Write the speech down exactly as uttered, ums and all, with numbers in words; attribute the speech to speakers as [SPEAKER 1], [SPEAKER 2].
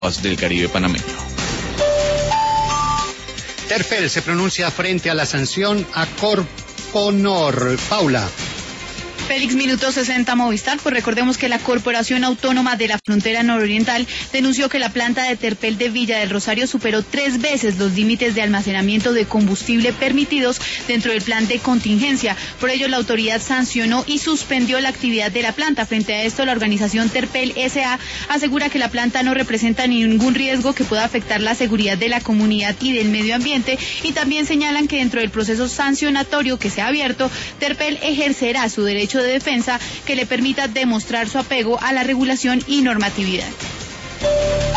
[SPEAKER 1] del Caribe panameño.
[SPEAKER 2] Terpel se pronuncia frente a la sanción a Corponor. Paula.
[SPEAKER 3] Félix, minuto sesenta Movistar, pues recordemos que la Corporación Autónoma de la Frontera Nororiental denunció que la planta de Terpel de Villa del Rosario superó tres veces los límites de almacenamiento de combustible permitidos dentro del plan de contingencia. Por ello, la autoridad sancionó y suspendió la actividad de la planta. Frente a esto, la organización Terpel S A asegura que la planta no representa ningún riesgo que pueda afectar la seguridad de la comunidad y del medio ambiente, y también señalan que dentro del proceso sancionatorio que se ha abierto, Terpel ejercerá su derecho de defensa que le permita demostrar su apego a la regulación y normatividad.